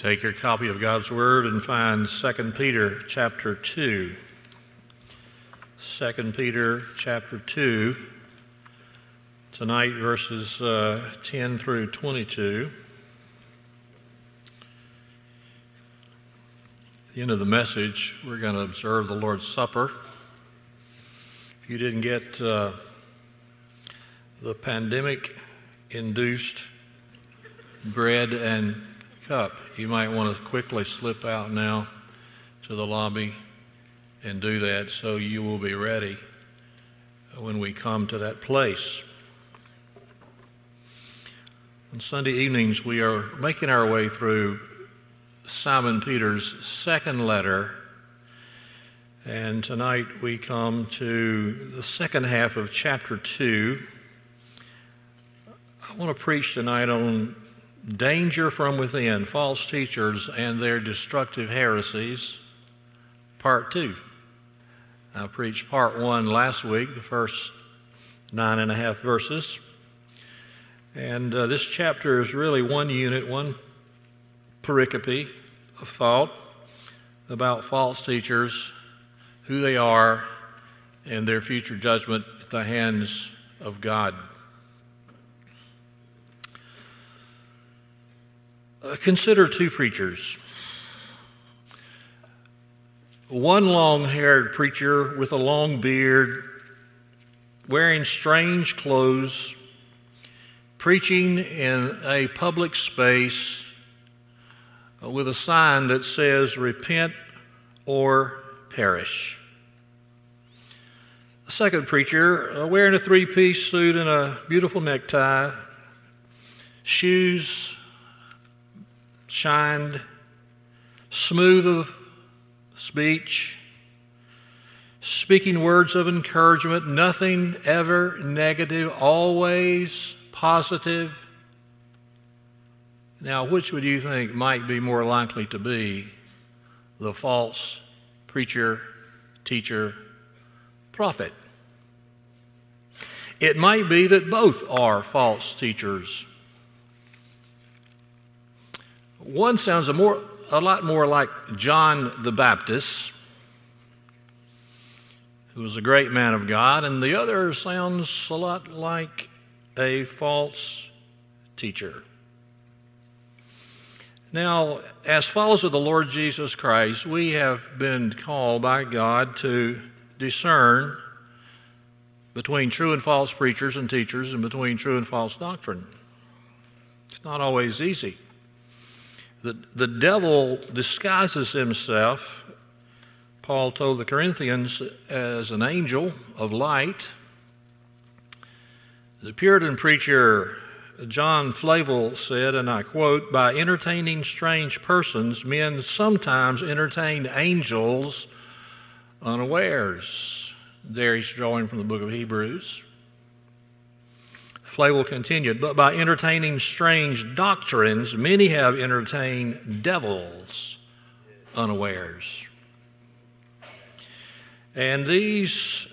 Take your copy of God's Word and find 2 Peter chapter 2. 2 Peter chapter 2, tonight verses 10 through 22. At the end of the message, we're going to observe the Lord's Supper. If you didn't get the pandemic-induced bread and cup, you might want to quickly slip out now to the lobby and do that so you will be ready when we come to that place. On Sunday evenings, we are making our way through Simon Peter's second letter, and tonight we come to the second half of chapter 2. I want to preach tonight on danger from within, false teachers and their destructive heresies, part 2. I preached part 1 last week, the first 9.5 verses. And this chapter is really one unit, one pericope of thought about false teachers, who they are, and their future judgment at the hands of God. Consider two preachers. One long-haired preacher with a long beard, wearing strange clothes, preaching in a public space with a sign that says, "Repent or perish." The second preacher, wearing a three-piece suit and a beautiful necktie, shoes shined, smooth of speech, speaking words of encouragement, nothing ever negative, always positive. Now, which would you think might be more likely to be the false preacher, teacher, prophet? It might be that both are false teachers. One sounds a lot more like John the Baptist, who was a great man of God, and the other sounds a lot like a false teacher. Now, as followers of the Lord Jesus Christ, we have been called by God to discern between true and false preachers and teachers and between true and false doctrine. It's not always easy. The devil disguises himself, Paul told the Corinthians, as an angel of light. The Puritan preacher John Flavel said, and I quote, "By entertaining strange persons, men sometimes entertain angels unawares." There he's drawing from the book of Hebrews. Flavel continued, "But by entertaining strange doctrines, many have entertained devils unawares." And these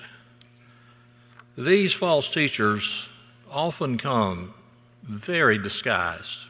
false teachers often come very disguised.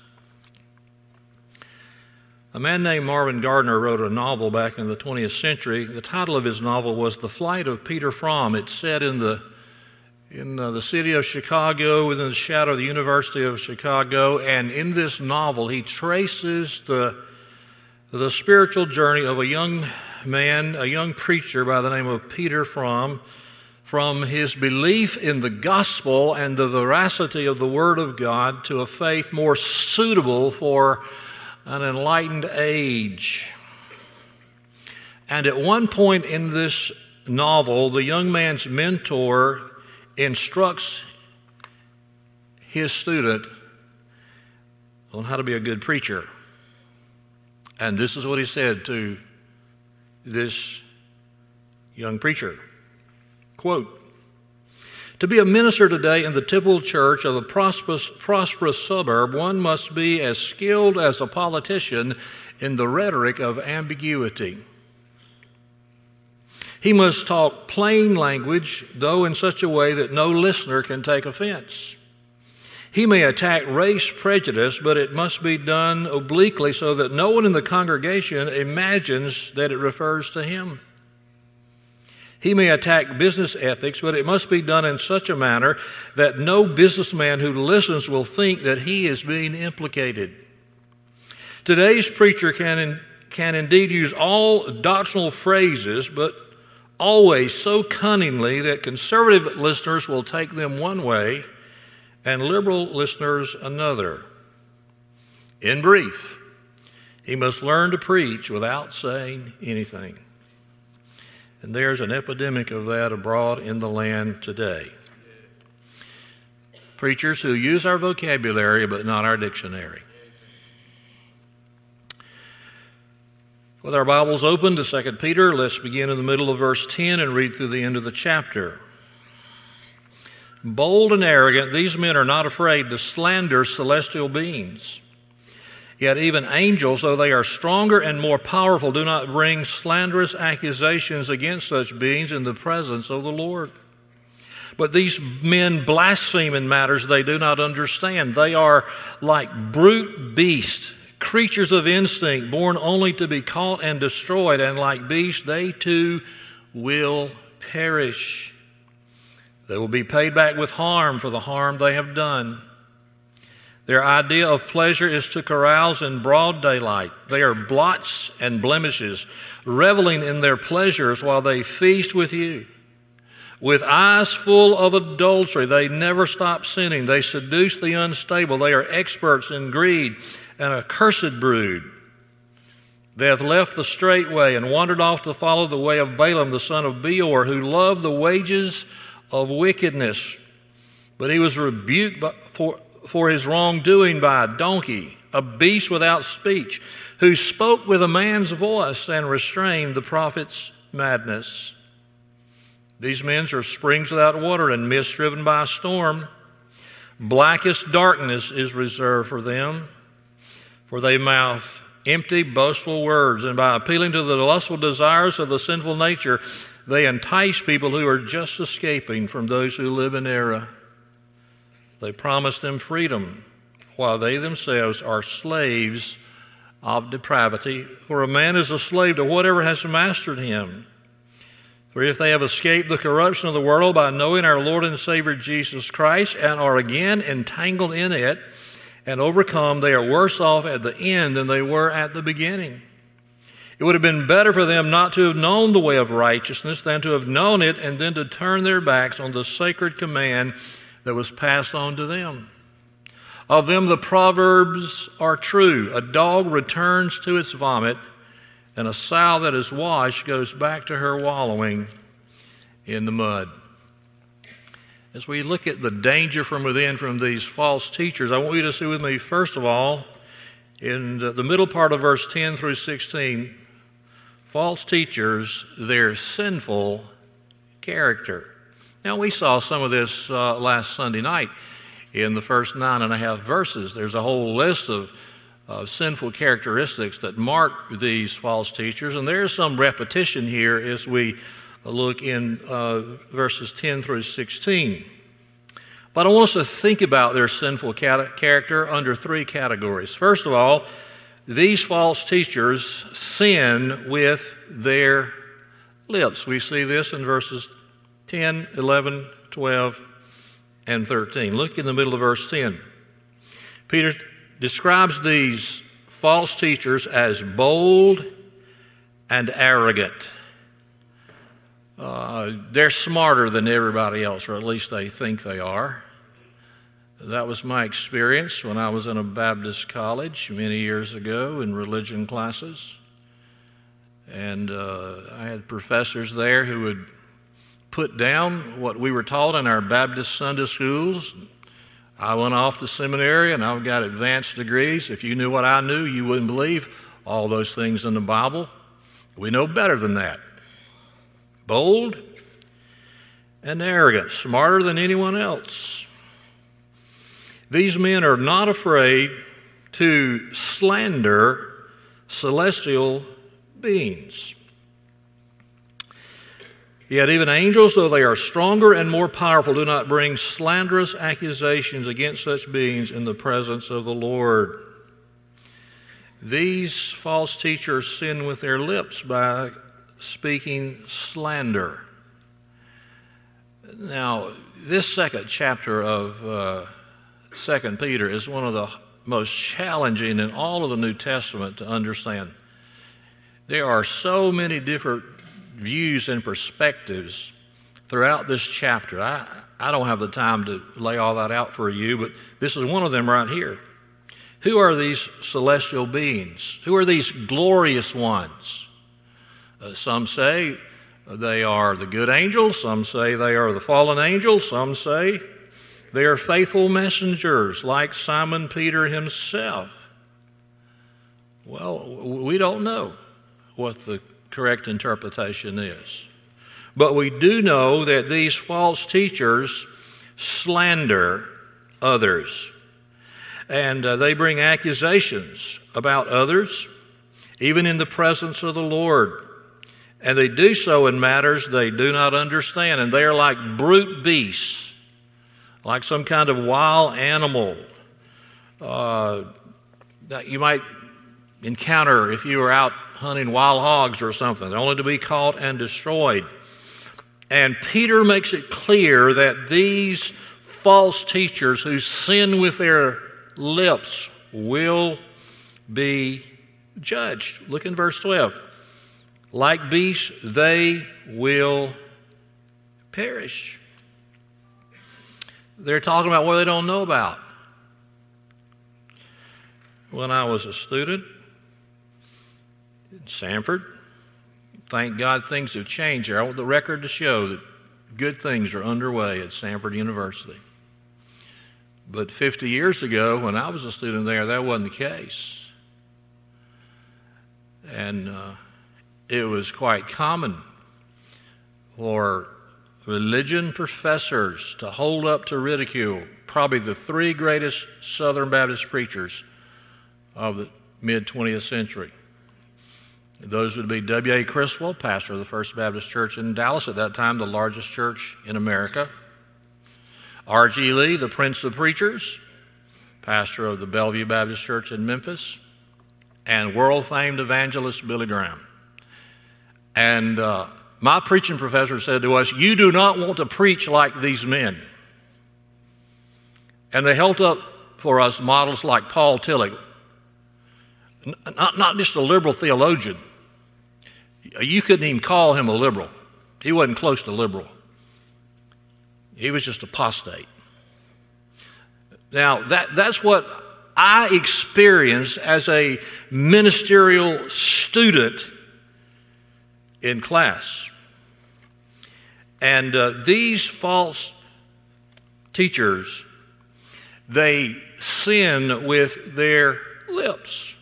A man named Marvin Gardner wrote a novel back in the 20th century. The title of his novel was The Flight of Peter Fromm. It's set in the city of Chicago, within the shadow of the University of Chicago, and in this novel he traces the spiritual journey of a young man, a young preacher by the name of Peter Fromm, from his belief in the gospel and the veracity of the Word of God to a faith more suitable for an enlightened age. And at one point in this novel, the young man's mentor instructs his student on how to be a good preacher. And this is what he said to this young preacher. Quote, "To be a minister today in the typical church of a prosperous suburb, one must be as skilled as a politician in the rhetoric of ambiguity. He must talk plain language, though in such a way that no listener can take offense. He may attack race prejudice, but it must be done obliquely so that no one in the congregation imagines that it refers to him. He may attack business ethics, but it must be done in such a manner that no businessman who listens will think that he is being implicated. Today's preacher can indeed use all doctrinal phrases, but always so cunningly that conservative listeners will take them one way and liberal listeners another. In brief, he must learn to preach without saying anything. And there's an epidemic of that abroad in the land today. Preachers who use our vocabulary but not our dictionary. With our Bibles open to 2 Peter, let's begin in the middle of verse 10 and read through the end of the chapter. Bold and arrogant, these men are not afraid to slander celestial beings. Yet even angels, though they are stronger and more powerful, do not bring slanderous accusations against such beings in the presence of the Lord. But these men blaspheme in matters they do not understand. They are like brute beasts, creatures of instinct, born only to be caught and destroyed, and like beasts, they too will perish. They will be paid back with harm for the harm they have done. Their idea of pleasure is to carouse in broad daylight. They are blots and blemishes, reveling in their pleasures while they feast with you. With eyes full of adultery, they never stop sinning. They seduce the unstable. They are experts in greed and a cursed brood. They have left the straight way and wandered off to follow the way of Balaam, the son of Beor, who loved the wages of wickedness. But he was rebuked for his wrongdoing by a donkey, a beast without speech, who spoke with a man's voice and restrained the prophet's madness. These men are springs without water and mist driven by a storm. Blackest darkness is reserved for them, for they mouth empty, boastful words, and by appealing to the lustful desires of the sinful nature, they entice people who are just escaping from those who live in error. They promise them freedom, while they themselves are slaves of depravity. For a man is a slave to whatever has mastered him. For if they have escaped the corruption of the world by knowing our Lord and Savior Jesus Christ and are again entangled in it and overcome, they are worse off at the end than they were at the beginning. It would have been better for them not to have known the way of righteousness than to have known it and then to turn their backs on the sacred command that was passed on to them. Of them the proverbs are true. A dog returns to its vomit, and a sow that is washed goes back to her wallowing in the mud. As we look at the danger from within from these false teachers, I want you to see with me, first of all, in the middle part of verse 10 through 16, false teachers, their sinful character. Now, we saw some of this last Sunday night in the first 9.5 verses. There's a whole list of sinful characteristics that mark these false teachers, and there's some repetition here as we look in verses 10 through 16. But I want us to think about their sinful character under 3 categories. First of all, these false teachers sin with their lips. We see this in verses 10, 11, 12, and 13. Look in the middle of verse 10. Peter describes these false teachers as bold and arrogant. They're smarter than everybody else, or at least they think they are. That was my experience when I was in a Baptist college many years ago in religion classes. And I had professors there who would put down what we were taught in our Baptist Sunday schools. I went off to seminary and I've got advanced degrees. If you knew what I knew, you wouldn't believe all those things in the Bible. We know better than that. Bold and arrogant, smarter than anyone else. These men are not afraid to slander celestial beings. Yet even angels, though they are stronger and more powerful, do not bring slanderous accusations against such beings in the presence of the Lord. These false teachers sin with their lips by speaking slander. Now, this second chapter of 2 Peter is one of the most challenging in all of the New Testament to understand. There are so many different views and perspectives throughout this chapter. I don't have the time to lay all that out for you, but this is one of them right here. Who are these celestial beings? Who are these glorious ones? Some say they are the good angels. Some say they are the fallen angels. Some say they are faithful messengers like Simon Peter himself. Well, we don't know what the correct interpretation is. But we do know that these false teachers slander others. And they bring accusations about others, even in the presence of the Lord. And they do so in matters they do not understand. And they are like brute beasts, like some kind of wild animal that you might encounter if you were out hunting wild hogs or something, only to be caught and destroyed. And Peter makes it clear that these false teachers who sin with their lips will be judged. Look in verse 12. Like beasts, they will perish. They're talking about what they don't know about. When I was a student in Sanford, thank God things have changed there. I want the record to show that good things are underway at Sanford University. But 50 years ago, when I was a student there, that wasn't the case. And it was quite common for religion professors to hold up to ridicule probably the three greatest Southern Baptist preachers of the mid-20th century. Those would be W.A. Criswell, pastor of the First Baptist Church in Dallas, at that time the largest church in America. R.G. Lee, the Prince of Preachers, pastor of the Bellevue Baptist Church in Memphis, and world-famed evangelist Billy Graham. And my preaching professor said to us, "You do not want to preach like these men." And they held up for us models like Paul Tillich, not just a liberal theologian. You couldn't even call him a liberal. He wasn't close to liberal. He was just apostate. Now, that's what I experienced as a ministerial student in class. And these false teachers, they sin with their lips.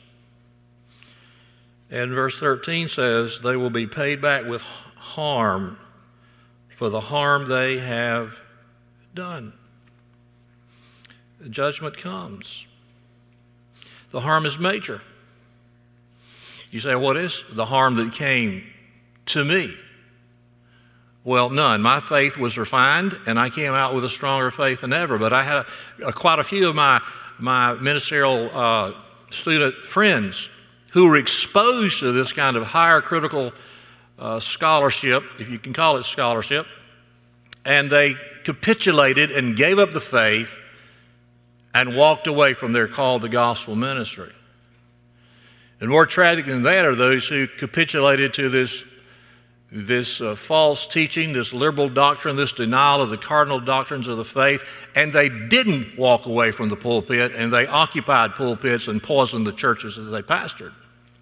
And verse 13 says, they will be paid back with harm for the harm they have done. The judgment comes. The harm is major. You say, what is the harm that came to me? Well, none. My faith was refined, and I came out with a stronger faith than ever. But I had quite a few of my ministerial student friends who were exposed to this kind of higher critical scholarship, if you can call it scholarship, and they capitulated and gave up the faith and walked away from their call to gospel ministry. And more tragic than that are those who capitulated to this false teaching, this liberal doctrine, this denial of the cardinal doctrines of the faith, and they didn't walk away from the pulpit, and they occupied pulpits and poisoned the churches that they pastored.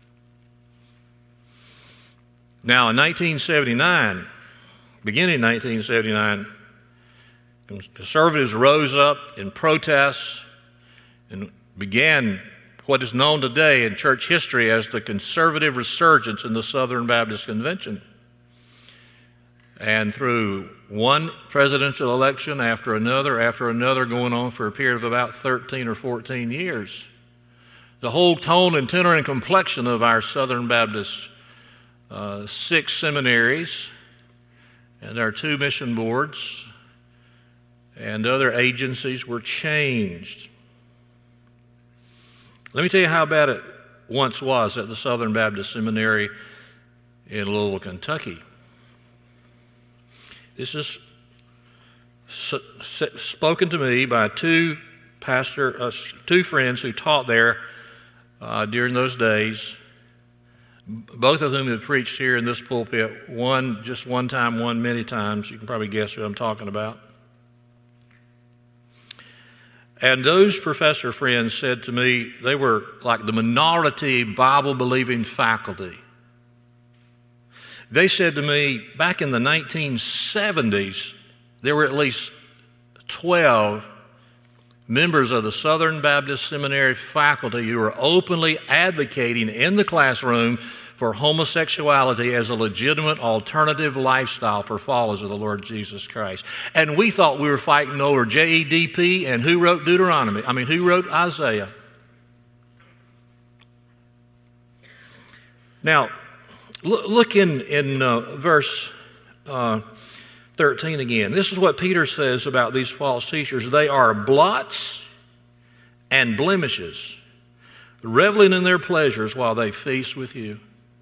Now, in 1979, beginning in 1979, conservatives rose up in protests and began what is known today in church history as the conservative resurgence in the Southern Baptist Convention. And through one presidential election after another going on for a period of about 13 or 14 years, the whole tone and tenor and complexion of our Southern Baptist 6 seminaries and our 2 mission boards and other agencies were changed. Let me tell you how bad it once was at the Southern Baptist Seminary in Louisville, Kentucky. This is spoken to me by two friends who taught there during those days, both of whom have preached here in this pulpit, one just one time, one many times. You can probably guess who I'm talking about. And those professor friends said to me, they were like the minority Bible-believing faculty. They said to me, back in the 1970s, there were at least 12 members of the Southern Baptist Seminary faculty who were openly advocating in the classroom for homosexuality as a legitimate alternative lifestyle for followers of the Lord Jesus Christ. And we thought we were fighting over JEDP and who wrote Deuteronomy? Who wrote Isaiah? Now, look in verse 13 again. This is what Peter says about these false teachers. They are blots and blemishes, reveling in their pleasures while they feast with you.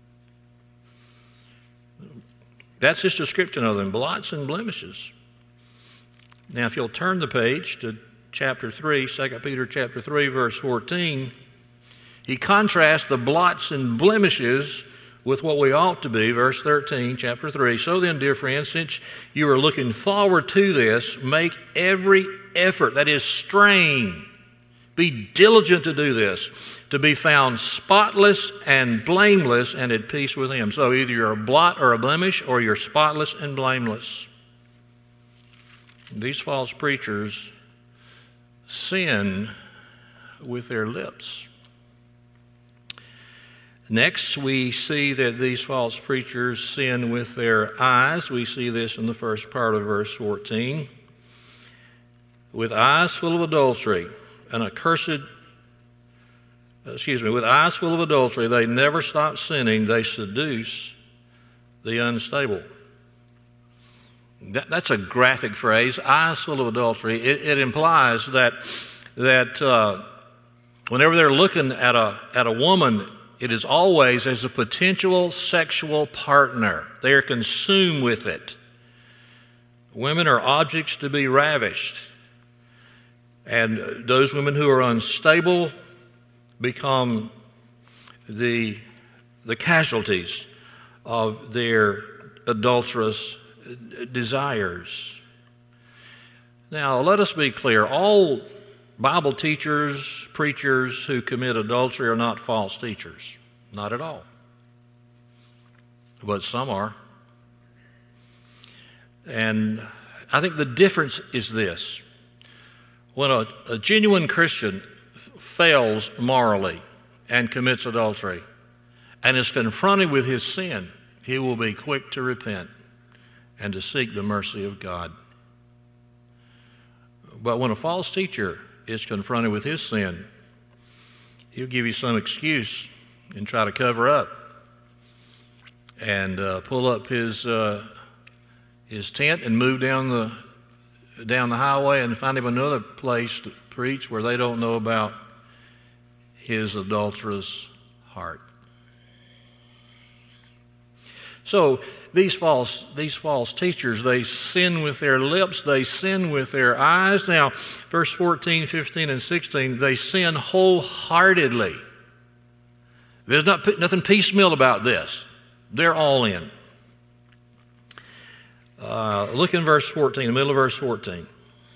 That's his description of them, blots and blemishes. Now, if you'll turn the page to chapter 3, 2 Peter chapter 3, verse 14, he contrasts the blots and blemishes with what we ought to be, verse 13, chapter 3. So then, dear friends, since you are looking forward to this, make every effort, that is, strain, be diligent to do this, to be found spotless and blameless and at peace with him. So either you're a blot or a blemish, or you're spotless and blameless. These false preachers sin with their lips. Next, we see that these false preachers sin with their eyes. We see this in the first part of verse 14. With eyes full of adultery, with eyes full of adultery, they never stop sinning. They seduce the unstable. That's a graphic phrase, eyes full of adultery. It implies that whenever they're looking at a woman, it is always as a potential sexual partner. They are consumed with it. Women are objects to be ravished. And those women who are unstable become the casualties of their adulterous desires. Now, let us be clear. All Bible teachers, preachers who commit adultery are not false teachers. Not at all. But some are. And I think the difference is this. When a genuine Christian fails morally and commits adultery and is confronted with his sin, he will be quick to repent and to seek the mercy of God. But when a false teacher is confronted with his sin, he'll give you some excuse and try to cover up and pull up his tent and move down the highway and find him another place to preach where they don't know about his adulterous heart. So these false teachers, they sin with their lips, they sin with their eyes. Now, verse 14, 15, and 16, they sin wholeheartedly. There's nothing piecemeal about this. They're all in. Look in verse 14, the middle of verse 14.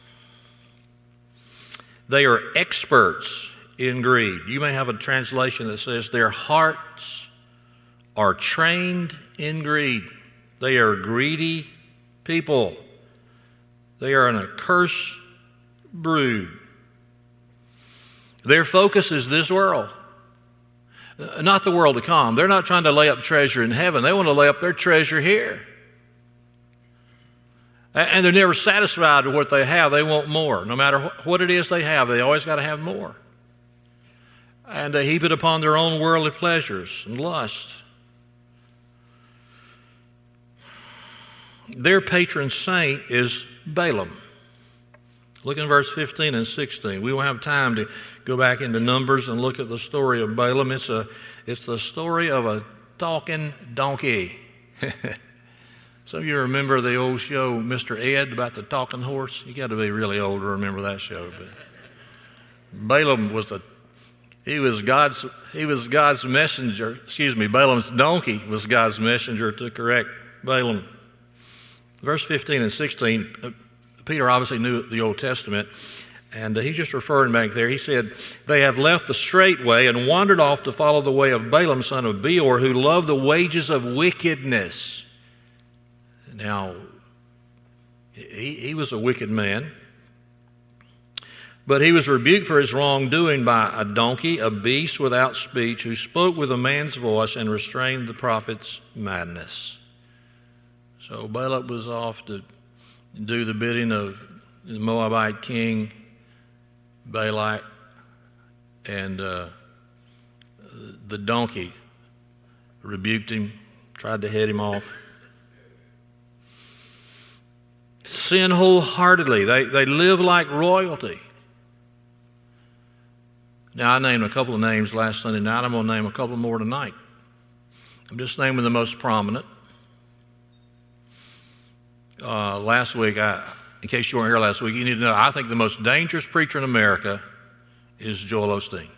They are experts in greed. You may have a translation that says their hearts are trained in greed. They are greedy people. They are an accursed brood. Their focus is this world, not the world to come. They're not trying to lay up treasure in heaven. They want to lay up their treasure here. And they're never satisfied with what they have. They want more. No matter what it is they have, they always got to have more. And they heap it upon their own worldly pleasures and lust. their patron saint is Balaam. Look in verse 15 and 16. We won't have time to go back into Numbers and look at the story of Balaam. It's the story of a talking donkey. Some of you remember the old show, Mr. Ed, about the talking horse? You got to be really old to remember that show. But Balaam was God's messenger. Balaam's donkey was God's messenger to correct Balaam. Verse 15 and 16, Peter obviously knew the Old Testament, and he's just referring back there. He said, they have left the straight way and wandered off to follow the way of Balaam, son of Beor, who loved the wages of wickedness. Now, he was a wicked man, but he was rebuked for his wrongdoing by a donkey, a beast without speech, who spoke with a man's voice and restrained the prophet's madness. So Balak was off to do the bidding of the Moabite king Balak, and the donkey rebuked him, tried to head him off. Sin wholeheartedly. They live like royalty. Now, I named a couple of names last Sunday night. I'm going to name a couple more tonight. I'm just naming the most prominent. Last week, in case you weren't here last week, you need to know, I think the most dangerous preacher in America is Joel Osteen.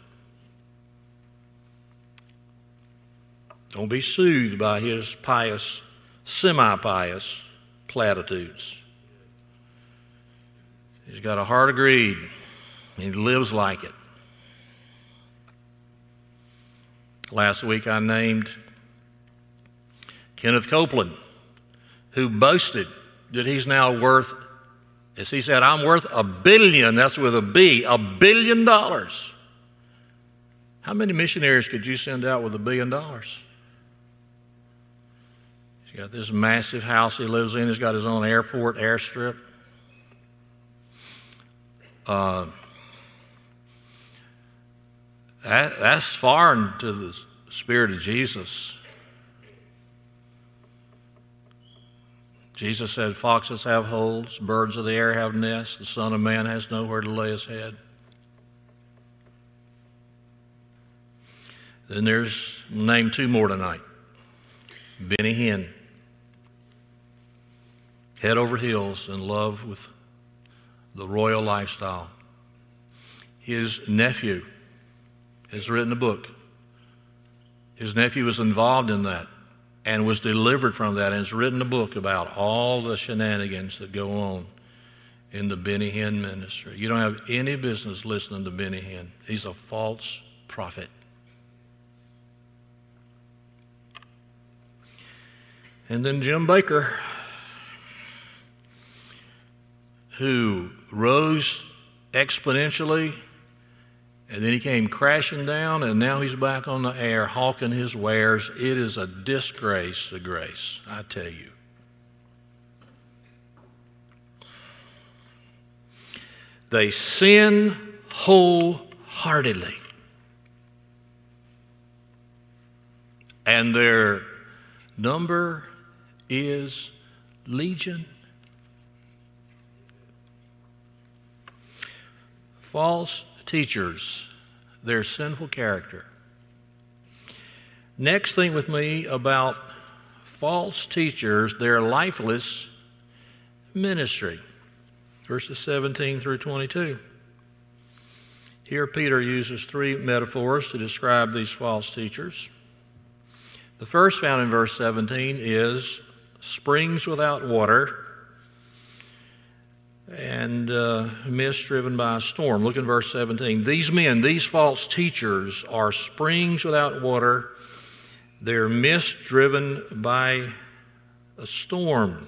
Don't be soothed by his pious, semi-pious platitudes. He's got a heart of greed, and he lives like it. Last week I named Kenneth Copeland, who boasted that he's now worth, as he said, I'm worth $1 billion, that's with a B, $1 billion. How many missionaries could you send out with $1 billion? He's got this massive house he lives in. He's got his own airport, airstrip. That's foreign to the Spirit of Jesus. Jesus said, foxes have holes, birds of the air have nests, the Son of Man has nowhere to lay his head. Then there's, name two more tonight. Benny Hinn. Head over heels in love with the royal lifestyle. His nephew has written a book. His nephew was involved in that and was delivered from that and has written a book about all the shenanigans that go on in the Benny Hinn ministry. You don't have any business listening to Benny Hinn. He's a false prophet. And then Jim Baker, who rose exponentially, and then he came crashing down, and now he's back on the air hawking his wares. It is a disgrace to grace, I tell you. They sin wholeheartedly. And their number is legion. False teachers, their sinful character. Next, think with me about false teachers, their lifeless ministry. Verses 17 through 22. Here Peter uses three metaphors to describe these false teachers. The first, found in verse 17, is springs without water and mist driven by a storm. Look in verse 17. These men, these false teachers, are springs without water. They're mist driven by a storm.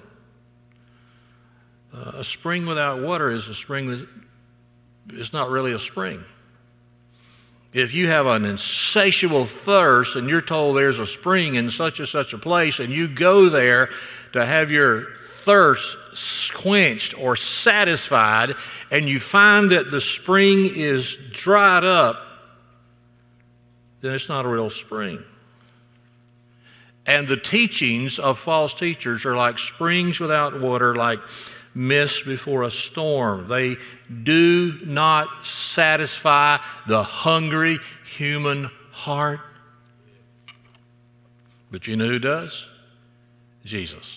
A spring without water is a spring that is not really a spring. If you have an insatiable thirst and you're told there's a spring in such and such a place, and you go there to have your thirst quenched or satisfied, and you find that the spring is dried up, then it's not a real spring. And the teachings of false teachers are like springs without water, like mist before a storm. They do not satisfy the hungry human heart. But you know who does? Jesus.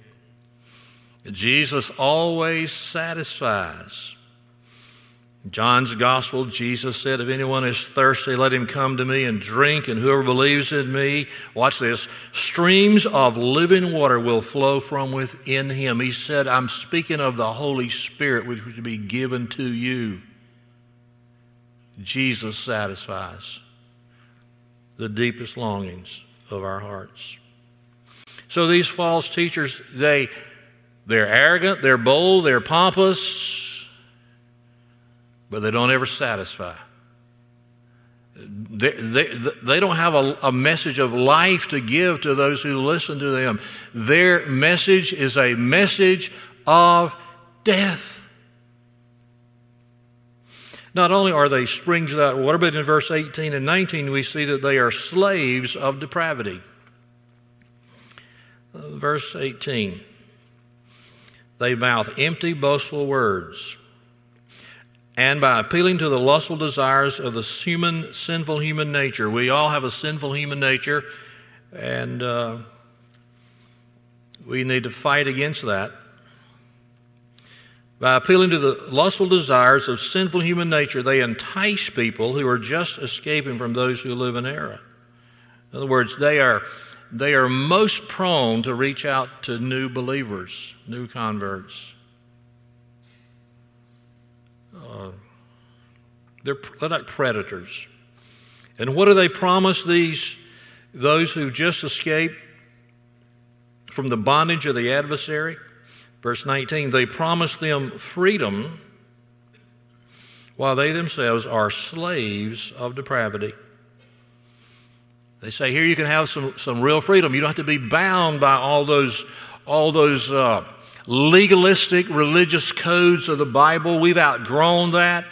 Jesus always satisfies. In John's Gospel, Jesus said, if anyone is thirsty, let him come to me and drink, and whoever believes in me, watch this, streams of living water will flow from within him. He said, I'm speaking of the Holy Spirit, which was to be given to you. Jesus satisfies the deepest longings of our hearts. So these false teachers, they're arrogant, they're bold, they're pompous, but they don't ever satisfy. They don't have a message of life to give to those who listen to them. Their message is a message of death. Not only are they springs without water, but in verse 18 and 19 we see that they are slaves of depravity. Verse 18, they mouth empty, boastful words. And by appealing to the lustful desires of the sinful human nature. We all have a sinful human nature, and we need to fight against that. By appealing to the lustful desires of sinful human nature, they entice people who are just escaping from those who live in error. In other words, they are most prone to reach out to new believers, new converts. They're like predators. And what do they promise those who just escaped from the bondage of the adversary? Verse 19, they promise them freedom while they themselves are slaves of depravity. They say, here you can have some real freedom. You don't have to be bound by all those legalistic religious codes of the Bible. We've outgrown that.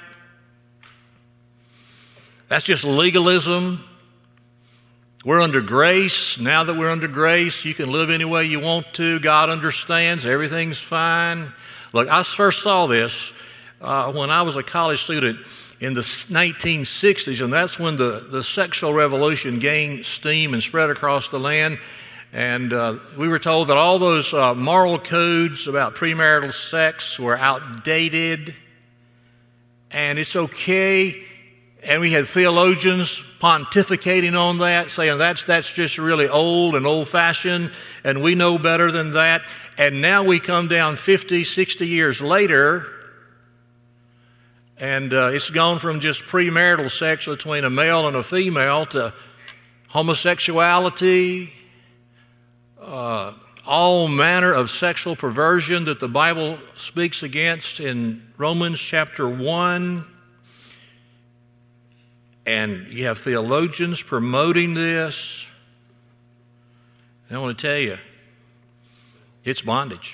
That's just legalism. We're under grace. Now that we're under grace, you can live any way you want to. God understands. Everything's fine. Look, I first saw this when I was a college student in the 1960s, and that's when the sexual revolution gained steam and spread across the land. And we were told that all those moral codes about premarital sex were outdated, and it's okay. And we had theologians pontificating on that, saying that's just really old and old-fashioned, and we know better than that. And now we come down 50, 60 years later, and it's gone from just premarital sex between a male and a female to homosexuality, all manner of sexual perversion that the Bible speaks against in Romans chapter 1. And you have theologians promoting this. And I want to tell you, it's bondage.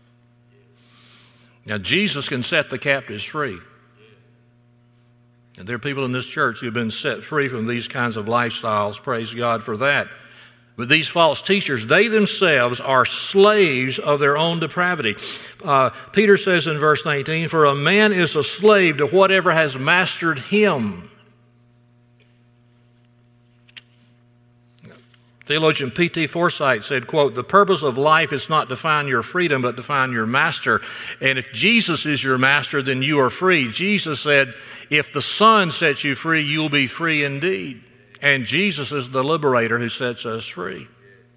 Now, Jesus can set the captives free. And there are people in this church who have been set free from these kinds of lifestyles. Praise God for that. But these false teachers, they themselves are slaves of their own depravity. Peter says in verse 19, for a man is a slave to whatever has mastered him. Theologian P.T. Forsyth said, quote, the purpose of life is not to find your freedom, but to find your master. And if Jesus is your master, then you are free. Jesus said, if the Son sets you free, you'll be free indeed. And Jesus is the liberator who sets us free.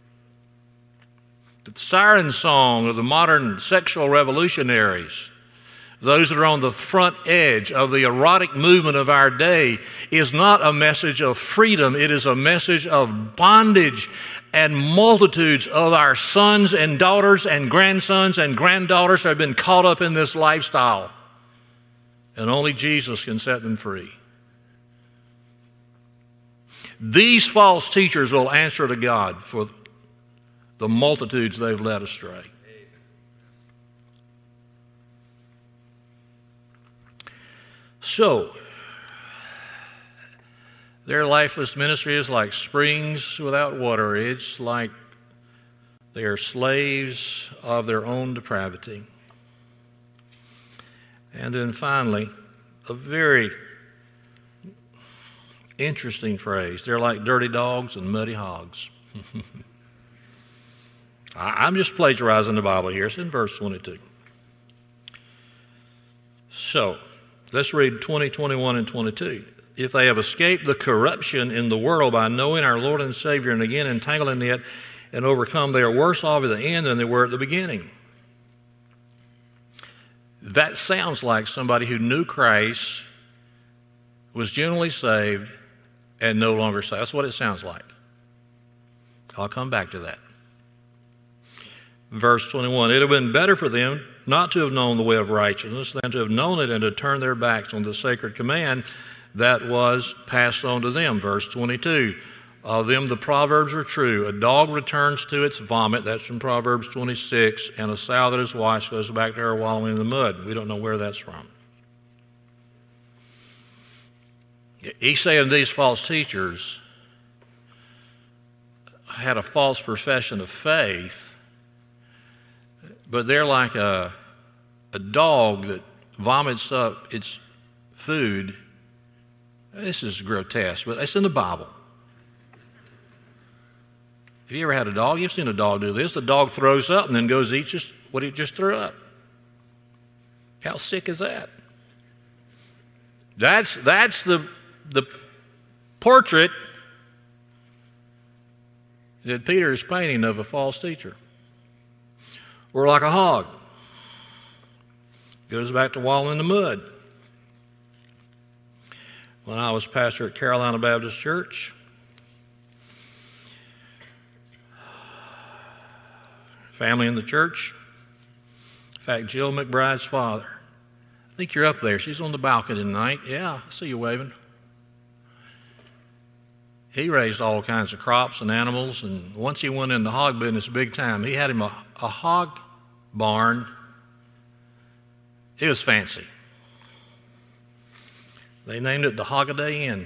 The siren song of the modern sexual revolutionaries, those that are on the front edge of the erotic movement of our day, is not a message of freedom. It is a message of bondage. And multitudes of our sons and daughters and grandsons and granddaughters have been caught up in this lifestyle. And only Jesus can set them free. These false teachers will answer to God for the multitudes they've led astray. So, their lifeless ministry is like springs without water. It's like They are slaves of their own depravity. And then finally, a very interesting phrase. They're like dirty dogs and muddy hogs. I'm just plagiarizing the Bible here. It's in verse 22. So, let's read 20, 21, and 22. If they have escaped the corruption in the world by knowing our Lord and Savior and again entangling it and overcome, they are worse off at the end than they were at the beginning. That sounds like somebody who knew Christ, was genuinely saved, and no longer saved. That's what it sounds like. I'll come back to that. Verse 21, it would have been better for them not to have known the way of righteousness than to have known it and to turn their backs on the sacred command that was passed on to them. Verse 22, of them the proverbs are true. A dog returns to its vomit, that's from Proverbs 26, and a sow that is washed goes back to her wallowing in the mud. We don't know where that's from. He's saying these false teachers had a false profession of faith, but they're like a dog that vomits up its food. This is grotesque, but it's in the Bible. Have you ever had a dog? You've seen a dog do this. The dog throws up and then goes eat just what he just threw up. How sick is that? That's the portrait that Peter is painting of a false teacher. We're like a hog. Goes back to wallowing in the mud. When I was pastor at Carolina Baptist Church, family in the church, in fact, Jill McBride's father. I think you're up there. She's on the balcony tonight. Yeah, I see you waving. He raised all kinds of crops and animals, and once he went into hog business big time. He had him a hog barn. It was fancy. They named it the Hoggaday Inn.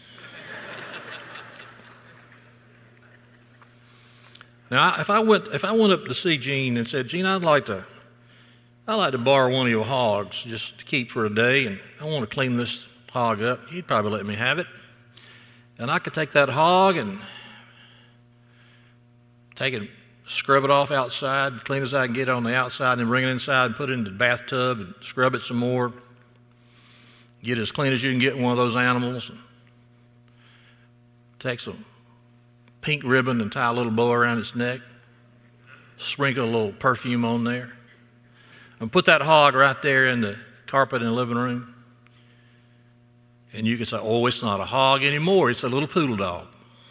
Now, if I went up to see Gene and said, Gene, I'd like to borrow one of your hogs just to keep for a day, and I want to clean this hog up, he'd probably let me have it. And I could take that hog and scrub it off outside, clean as I can get on the outside, and then bring it inside and put it in the bathtub and scrub it some more. Get as clean as you can get one of those animals. And take some pink ribbon and tie a little bow around its neck. Sprinkle a little perfume on there. And put that hog right there in the carpet in the living room. And you can say, oh, it's not a hog anymore. It's a little poodle dog.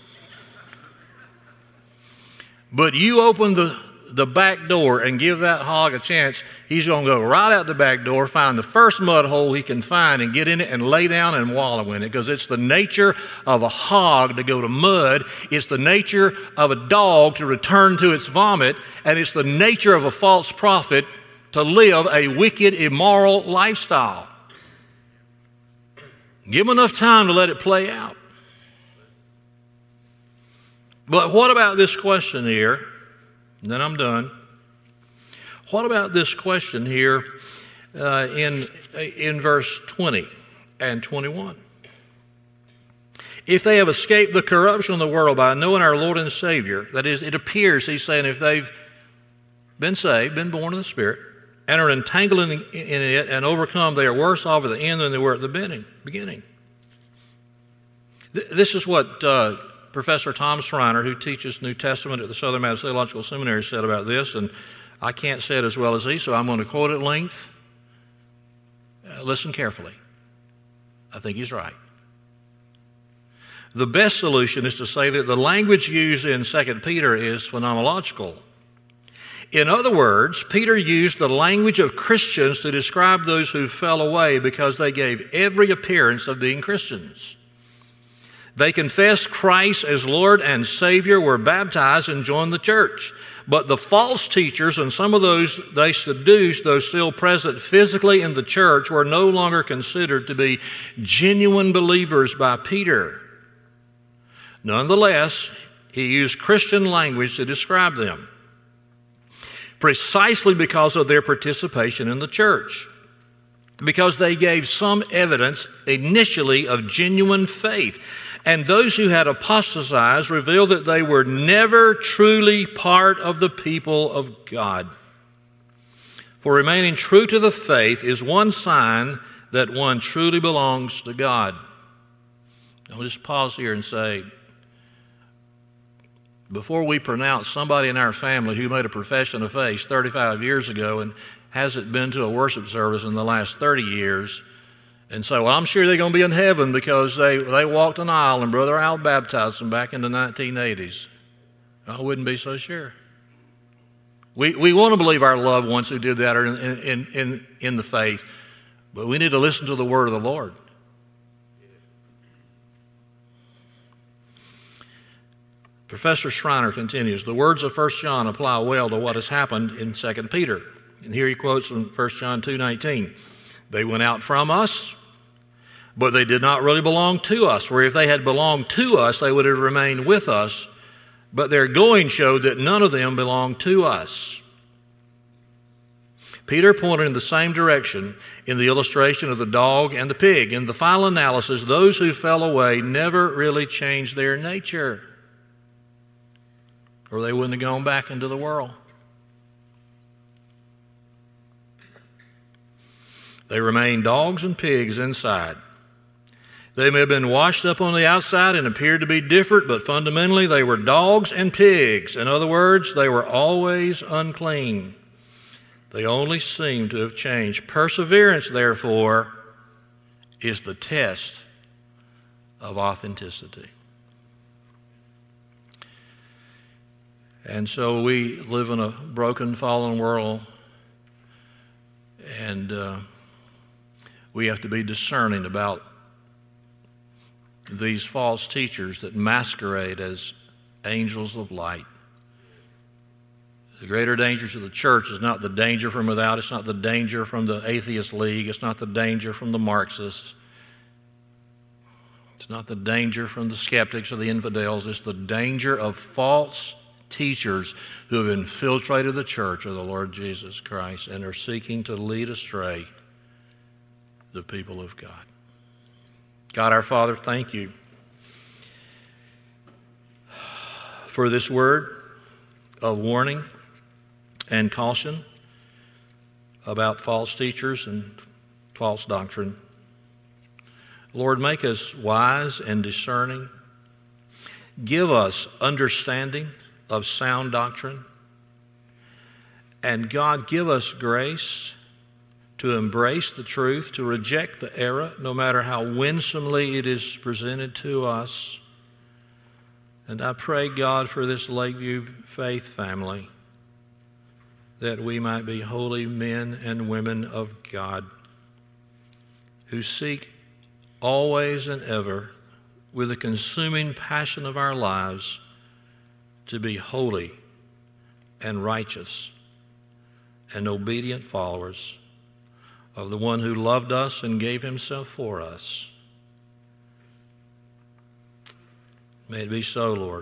But you open the back door and give that hog a chance, he's going to go right out the back door, find the first mud hole he can find and get in it and lay down and wallow in it, because it's the nature of a hog to go to mud. It's the nature of a dog to return to its vomit, and it's the nature of a false prophet to live a wicked, immoral lifestyle. Give him enough time to let it play out. But what about this question here? And then I'm done. What about this question here in verse 20 and 21? If they have escaped the corruption of the world by knowing our Lord and Savior, that is, it appears he's saying if they've been saved, been born of the Spirit, and are entangled in it and overcome, they are worse off at the end than they were at the beginning. This is what Professor Tom Schreiner, who teaches New Testament at the Southern Baptist Theological Seminary, said about this, and I can't say it as well as he, so I'm going to quote it at length. Listen carefully. I think he's right. The best solution is to say that the language used in 2 Peter is phenomenological. In other words, Peter used the language of Christians to describe those who fell away because they gave every appearance of being Christians. They confessed Christ as Lord and Savior, were baptized, and joined the church. But the false teachers and some of those they seduced, those still present physically in the church, were no longer considered to be genuine believers by Peter. Nonetheless, he used Christian language to describe them. precisely because of their participation in the church, because they gave some evidence initially of genuine faith. And those who had apostatized revealed that they were never truly part of the people of God. For remaining true to the faith is one sign that one truly belongs to God. I'll just pause here and say, before we pronounce somebody in our family who made a profession of faith 35 years ago and hasn't been to a worship service in the last 30 years, and say, well, I'm sure they're going to be in heaven because they walked an aisle and Brother Al baptized them back in the 1980s. I wouldn't be so sure. We want to believe our loved ones who did that are in the faith, but we need to listen to the word of the Lord. Professor Schreiner continues, the words of 1 John apply well to what has happened in 2 Peter. And here he quotes from 1 John 2:19. They went out from us, but they did not really belong to us. For if they had belonged to us, they would have remained with us. But their going showed that none of them belonged to us. Peter pointed in the same direction in the illustration of the dog and the pig. In the final analysis, those who fell away never really changed their nature, or they wouldn't have gone back into the world. They remained dogs and pigs inside. They may have been washed up on the outside and appeared to be different, but fundamentally they were dogs and pigs. In other words, they were always unclean. They only seem to have changed. Perseverance, therefore, is the test of authenticity. And so we live in a broken, fallen world, and we have to be discerning about these false teachers that masquerade as angels of light. The greater danger to the church is not the danger from without. It's not the danger from the atheist league. It's not the danger from the Marxists. It's not the danger from the skeptics or the infidels. It's the danger of false teachers who have infiltrated the church of the Lord Jesus Christ and are seeking to lead astray the people of God. God our Father, thank you for this word of warning and caution about false teachers and false doctrine. Lord, make us wise and discerning. Give us understanding of sound doctrine. And God, give us grace to embrace the truth, to reject the error, no matter how winsomely it is presented to us. And I pray, God, for this Lakeview Faith family, that we might be holy men and women of God who seek always and ever, with the consuming passion of our lives, to be holy and righteous and obedient followers of the one who loved us and gave himself for us. May it be so, Lord,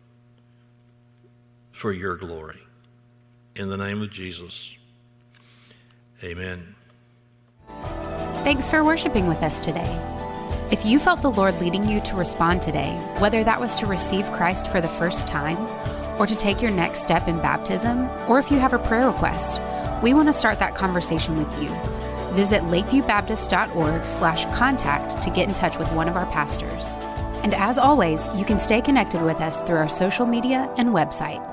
for your glory. In the name of Jesus, amen. Thanks for worshiping with us today. If you felt the Lord leading you to respond today, whether that was to receive Christ for the first time, or to take your next step in baptism, or if you have a prayer request, we want to start that conversation with you. Visit lakeviewbaptist.org/contact to get in touch with one of our pastors. And as always, you can stay connected with us through our social media and website.